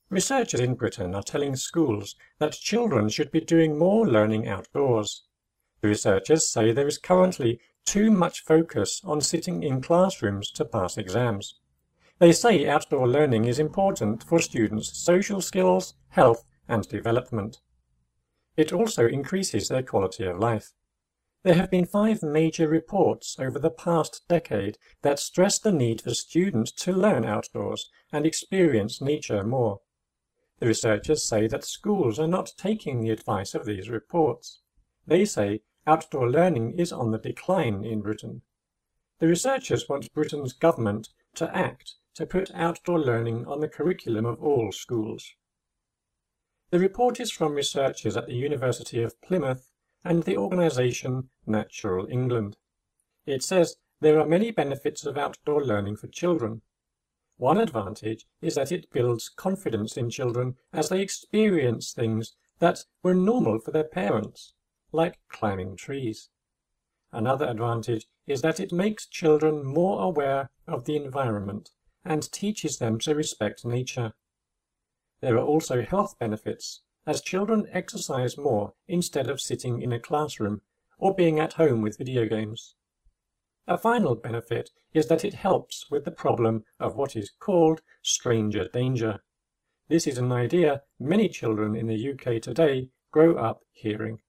Researchers in Britain are telling schools that children should be doing more learning outdoors. The researchers say there is currently too much focus on sitting in classrooms to pass exams. They say outdoor learning is important for students' social skills, health, and development. It also increases their quality of life. There have been 5 major reports over the past decade that stress the need for students to learn outdoors and experience nature more. The researchers say that schools are not taking the advice of these reports. They say outdoor learning is on the decline in Britain. The researchers want Britain's government to act to put outdoor learning on the curriculum of all schools. The report is from researchers at the University of Plymouth and the organisation Natural England. It says there are many benefits of outdoor learning for children. One advantage is that it builds confidence in children as they experience things that were normal for their parents, like climbing trees. Another advantage is that it makes children more aware of the environment and teaches them to respect nature. There are also health benefits, as children exercise more instead of sitting in a classroom or being at home with video games. A final benefit is that it helps with the problem of what is called stranger danger. This is an idea many children in the UK today grow up hearing.